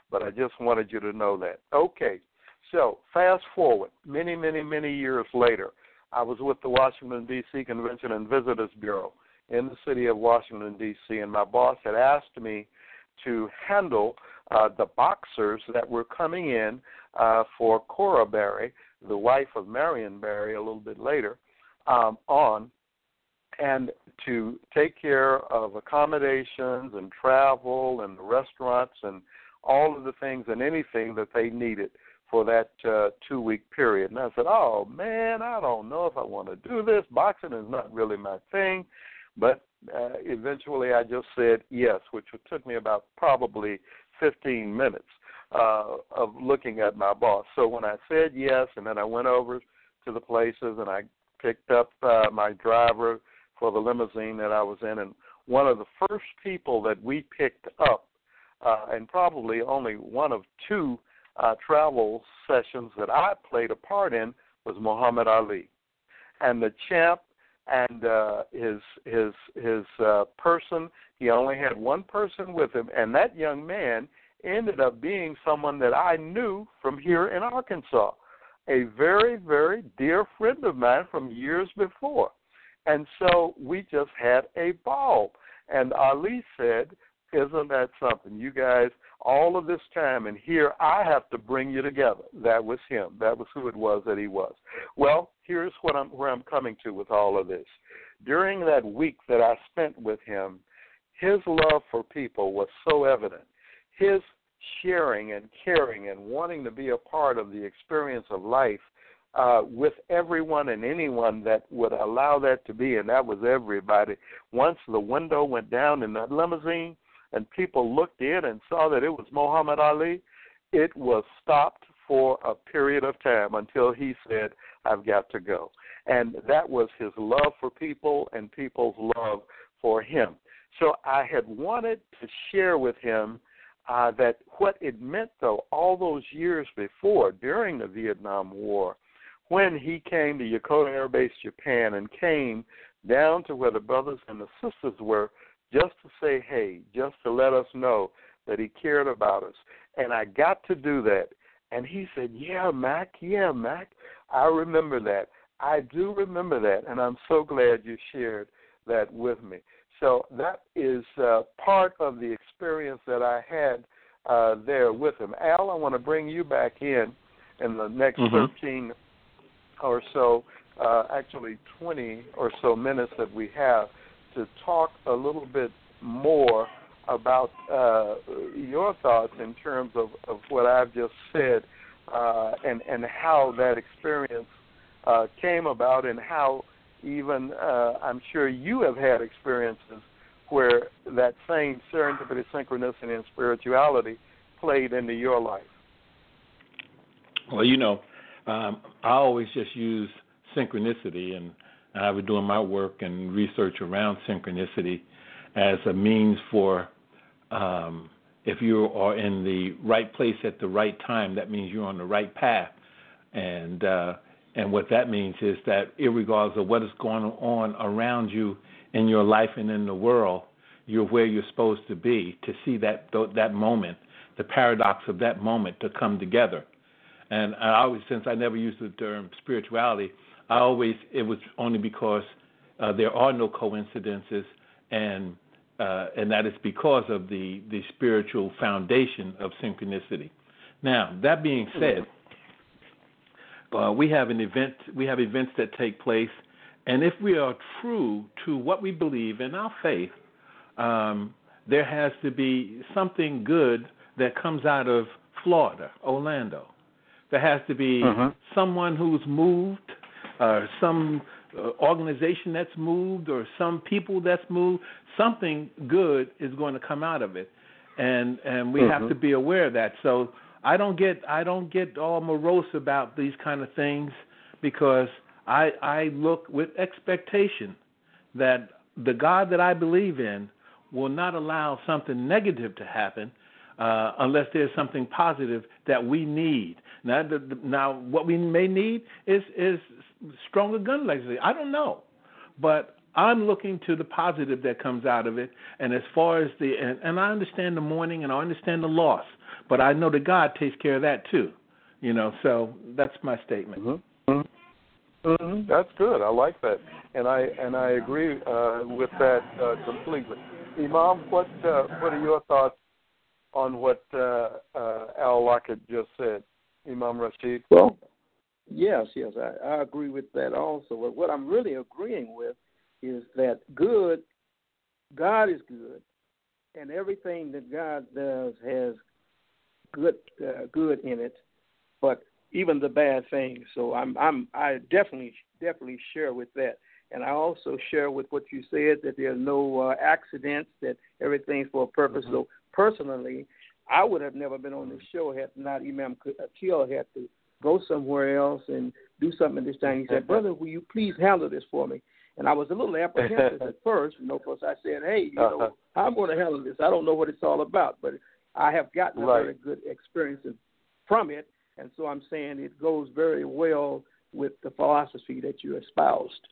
but I just wanted you to know that. Okay, so fast forward, many, many, many years later, I was with the Washington, D C Convention and Visitors Bureau in the city of Washington, D C, and my boss had asked me to handle uh, the boxers that were coming in uh, for Cora Berry, the wife of Marion Barry, a little bit later, um, on, and to take care of accommodations and travel and the restaurants and all of the things and anything that they needed for that uh, two-week period. And I said, oh, man, I don't know if I want to do this. Boxing is not really my thing. But uh, eventually I just said yes, which took me about probably fifteen minutes uh, of looking at my boss. So when I said yes, and then I went over to the places and I picked up uh, my driver for the limousine that I was in, and one of the first people that we picked up, uh, and probably only one of two uh, travel sessions that I played a part in, was Muhammad Ali. And the champ and uh, his his his uh, person, he only had one person with him, and that young man ended up being someone that I knew from here in Arkansas, a very, very dear friend of mine from years before. And so we just had a ball. And Ali said, isn't that something? You guys, all of this time, and here I have to bring you together. That was him. That was who it was that he was. Well, here's what I'm, where I'm coming to with all of this. During that week that I spent with him, his love for people was so evident. His sharing and caring and wanting to be a part of the experience of life uh, with everyone and anyone that would allow that to be, and that was everybody. Once the window went down in that limousine and people looked in and saw that it was Muhammad Ali, it was stopped for a period of time until he said, I've got to go. And that was his love for people and people's love for him. So I had wanted to share with him uh, that what it meant, though, all those years before, during the Vietnam War, when he came to Yokota Air Base, Japan, and came down to where the brothers and the sisters were just to say, hey, just to let us know that he cared about us. And I got to do that. And he said, yeah, Mac, yeah, Mac, I remember that. I do remember that, and I'm so glad you shared that with me. So that is uh, part of the experience that I had uh, there with him. Al, I want to bring you back in in the next mm-hmm. thirteen or so, uh, actually twenty or so minutes that we have to talk a little bit more about uh, your thoughts in terms of, of what I've just said uh, and, and how that experience uh, came about, and how even uh, I'm sure you have had experiences where that same serendipity, synchronicity, and spirituality played into your life. Well, you know, um, I always just use synchronicity, and I was doing my work and research around synchronicity as a means for um, if you are in the right place at the right time, that means you're on the right path. And uh, and what that means is that irregardless of what is going on around you in your life and in the world, you're where you're supposed to be to see that that moment, the paradox of that moment to come together. And I always, since I never used the term spirituality, I always, it was only because uh, there are no coincidences, and uh, and that is because of the, the spiritual foundation of synchronicity. Now, that being said, uh, we have an event, we have events that take place, and if we are true to what we believe in our faith, um, there has to be something good that comes out of Florida, Orlando. There has to be uh-huh. someone who's moved, or some uh, organization that's moved, or some people that's moved. Something good is going to come out of it, and and we uh-huh. have to be aware of that. So I don't get I don't get all morose about these kind of things, because I I look with expectation that the God that I believe in will not allow something negative to happen uh, unless there's something positive that we need. Now, the, the, now what we may need is is stronger gun legislation. I don't know, but I'm looking to the positive that comes out of it. And as far as the, and, and I understand the mourning and I understand the loss, but I know that God takes care of that too. You know, so that's my statement. Mm-hmm. Mm-hmm. That's good. I like that, and I and I agree uh, with that uh, completely. Imam, what uh, what are your thoughts on what uh, uh, Al Lockett just said? Imam Rashid. Well, yes, yes, I, I agree with that also. But what I'm really agreeing with is that good, God is good, and everything that God does has good uh, good in it, but even the bad things. So I'm I'm I definitely definitely share with that, and I also share with what you said that there are no uh, accidents, that everything's for a purpose. Mm-hmm. So personally, I would have never been on this show had not Imam Akil had to go somewhere else and do something this time. He said, "Brother, will you please handle this for me?" And I was a little apprehensive at first, you know, because I said, "Hey, you know, uh-huh. I'm going to handle this. I don't know what it's all about, but I have gotten right. a very good experience from it." And so I'm saying it goes very well with the philosophy that you espoused.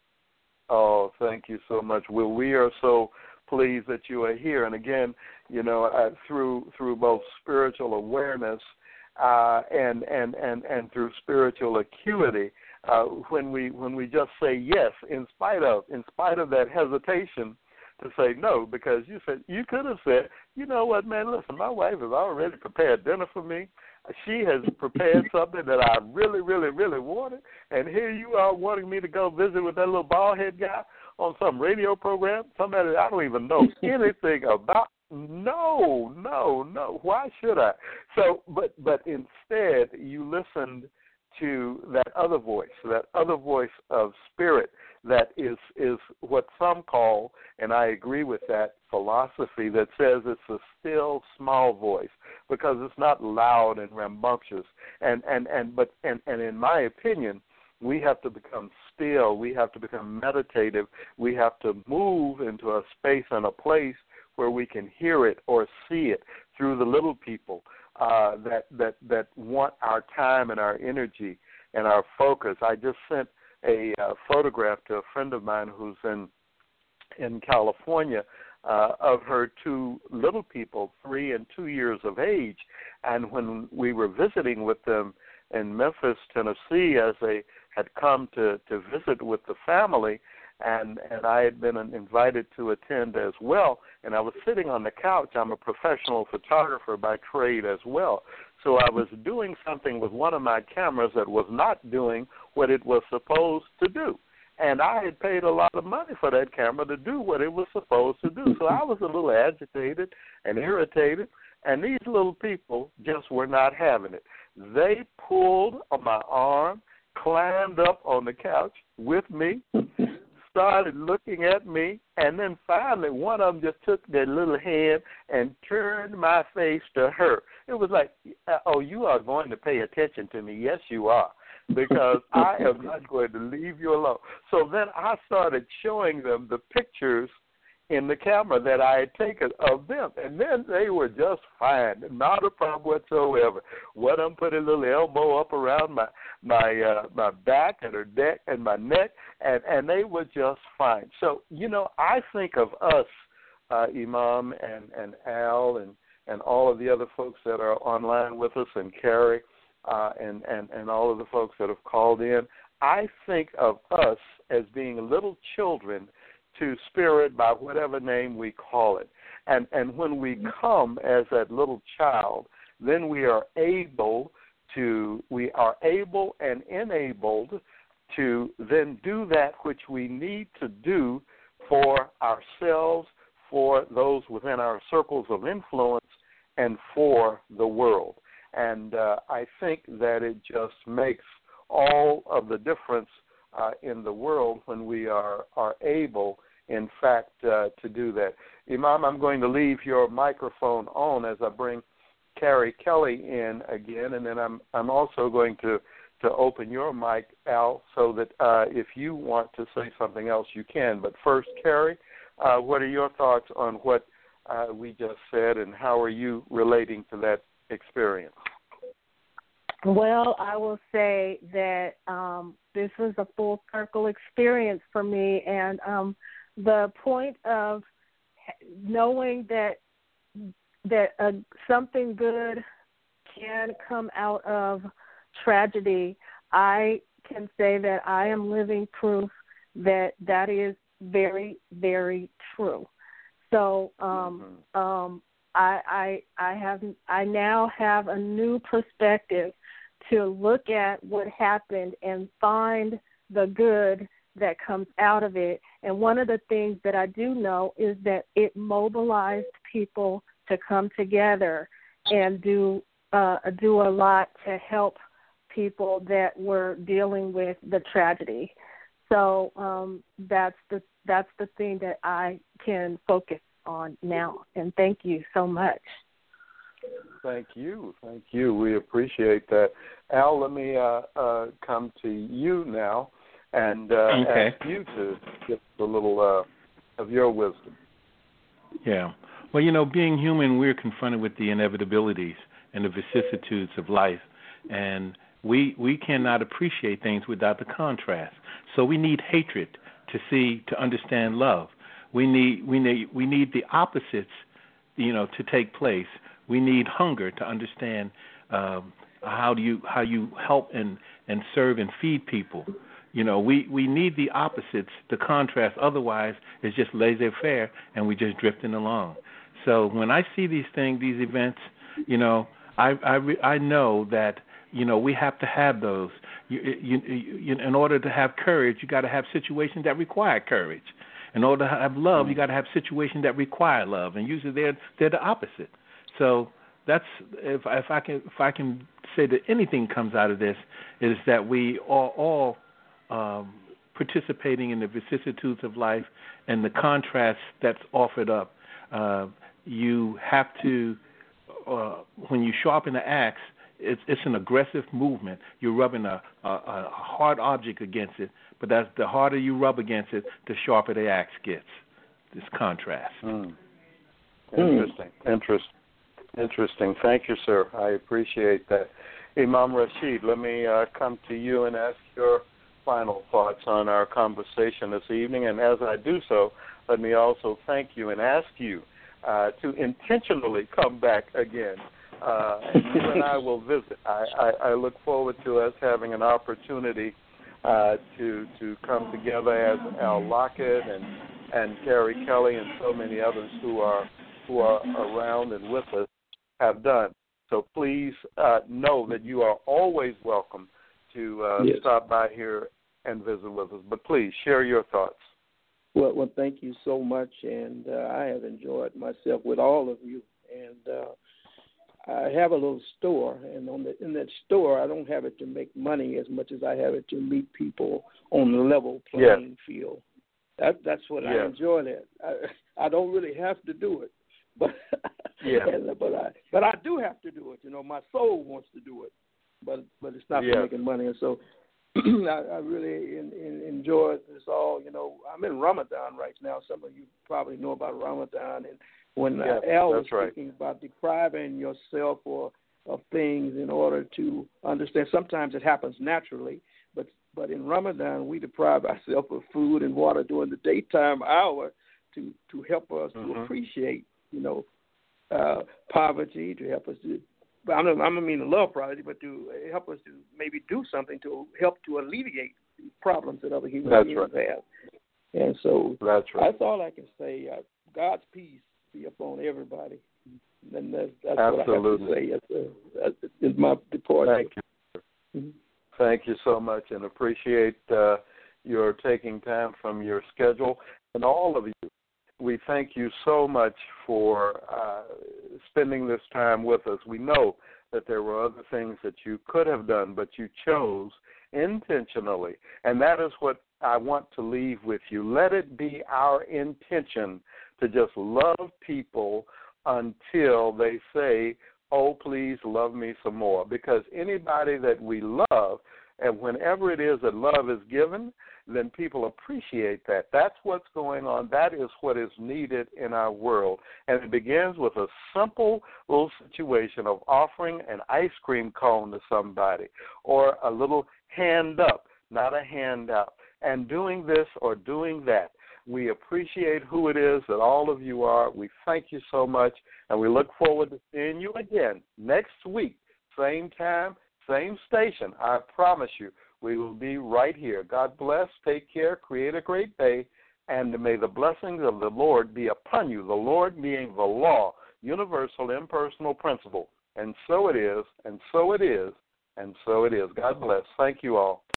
Oh, thank you so much. Well, we are so pleased that you are here. And again, you know, uh, through through both spiritual awareness uh, and, and, and, and through spiritual acuity, uh, when we when we just say yes, in spite of in spite of that hesitation to say no, because you said you could have said, you know what, man, listen, my wife has already prepared dinner for me. She has prepared something that I really, really, really wanted, and here you are wanting me to go visit with that little bald-head guy on some radio program, somebody I don't even know anything about. No, no, no. Why should I? So, but but instead, you listened to that other voice, that other voice of spirit that is is what some call, and I agree with that philosophy that says it's a still small voice because it's not loud and rambunctious. And and and but and, and in my opinion, we have to become still. We have to become meditative. We have to move into a space and a place where we can hear it or see it through the little people uh, that that that want our time and our energy and our focus. I just sent a uh, photograph to a friend of mine who's in in California uh, of her two little people, three and two years of age. And when we were visiting with them in Memphis, Tennessee, as they had come to, to visit with the family, and, and I had been invited to attend as well, and I was sitting on the couch. I'm a professional photographer by trade as well. So I was doing something with one of my cameras that was not doing what it was supposed to do. And I had paid a lot of money for that camera to do what it was supposed to do. So I was a little agitated and irritated, and these little people just were not having it. They pulled on my arm, climbed up on the couch with me, started looking at me, and then finally one of them just took their little hand and turned my face to her. It was like, oh, you are going to pay attention to me. Yes, you are, because I am not going to leave you alone. So then I started showing them the pictures in the camera that I had taken of them, and then they were just fine, not a problem whatsoever. One of them put a little elbow up around my my uh, my back and her neck and my neck, and and they were just fine. So you know, I think of us, uh, Imam and and Al and and all of the other folks that are online with us, and Carrie, uh, and and and all of the folks that have called in. I think of us as being little children to spirit by whatever name we call it. And and when we come as that little child, then we are able to, we are able and enabled to then do that which we need to do for ourselves, for those within our circles of influence, and for the world. And uh, I think that it just makes all of the difference uh, in the world when we are, are able, in fact, uh, to do that. Imam, I'm going to leave your microphone on as I bring Carrie Kelly in again, and then I'm I'm also going to, to open your mic, Al, so that uh, if you want to say something else, you can. But first, Carrie, uh, what are your thoughts on what uh, we just said, and how are you relating to that experience? Well, I will say that um, this was a full circle experience for me, and um, the point of knowing that that uh, something good can come out of tragedy, I can say that I am living proof that that is very, very true. So um, mm-hmm. um, I, I, I have, I now have a new perspective to look at what happened and find the good that comes out of it. And one of the things that I do know is that it mobilized people to come together and do uh, do a lot to help people that were dealing with the tragedy. So um, that's the that's the thing that I can focus on now. And thank you so much. Thank you. Thank you. We appreciate that. Al, let me uh, uh, come to you now and uh, okay. ask you to give a little uh, of your wisdom. Yeah. Well, you know, being human, we're confronted with the inevitabilities and the vicissitudes of life, and we we cannot appreciate things without the contrast. So we need hatred to see, to understand love. We need we need we need the opposites, you know, to take place. We need hunger to understand um, how do you how you help and, and serve and feed people. You know, we, we need the opposites, the contrast. Otherwise, it's just laissez-faire, and we're just drifting along. So when I see these things, these events, you know, I I, re- I know that, you know, we have to have those. You, you, you, in order to have courage, you got to have situations that require courage. In order to have love, you got to have situations that require love, and usually they're they're the opposite. So that's if if I can if I can say that anything comes out of this is that we are all um, participating in the vicissitudes of life and the contrast that's offered up. Uh, you have to uh, when you sharpen the axe, it's it's an aggressive movement. You're rubbing a, a, a hard object against it, but that's the harder you rub against it, the sharper the axe gets. This contrast. Mm. Interesting. Mm. Interesting. Interesting. Thank you, sir. I appreciate that. Imam Rashid, let me uh, come to you and ask your final thoughts on our conversation this evening. And as I do so, let me also thank you and ask you uh, to intentionally come back again. Uh, and you and I will visit. I, I, I look forward to us having an opportunity uh, to to come together as Al Lockett and, and Carrie Kelly and so many others who are who are around and with us have done. So please uh, know that you are always welcome to uh, yes. stop by here and visit with us. But please share your thoughts. Well, well, thank you so much, and uh, I have enjoyed myself with all of you. And uh, I have a little store, and on the, in that store, I don't have it to make money as much as I have it to meet people on the level playing yes. field. That, that's what yes. I enjoy. That I, I don't really have to do it, but yeah, and, but I but I do have to do it. You know, my soul wants to do it, but but it's not yes. for making money, and so. I, I really in, in, enjoy this all. You know, I'm in Ramadan right now. Some of you probably know about Ramadan. And when yes, uh, Al was right. speaking about depriving yourself or of things in order to understand, sometimes it happens naturally. But but in Ramadan, we deprive ourselves of food and water during the daytime hour to, to help us mm-hmm. to appreciate, you know, uh, poverty, to help us to. But I don't, I don't mean to love poverty, but to help us to maybe do something to help to alleviate the problems that other human that's beings right. have. And so that's right. that's all I can say. Uh, God's peace be upon everybody. And that's, that's Absolutely. what I have to say. That's, that's, that's my departure. Thank you. Mm-hmm. Thank you so much, and appreciate uh, your taking time from your schedule. And all of you, we thank you so much for uh, spending this time with us. We know that there were other things that you could have done, but you chose intentionally. And that is what I want to leave with you. Let it be our intention to just love people until they say, oh, please love me some more. Because anybody that we love, And whenever it is that love is given, then people appreciate that. That's what's going on. That is what is needed in our world. And it begins with a simple little situation of offering an ice cream cone to somebody or a little hand up, not a handout, and doing this or doing that. We appreciate who it is that all of you are. We thank you so much, and we look forward to seeing you again next week, same time, same station. I promise you, we will be right here. God bless, take care, create a great day, and may the blessings of the Lord be upon you, the Lord being the law, universal, impersonal principle. And so it is, and so it is, and so it is. God bless. Thank you all.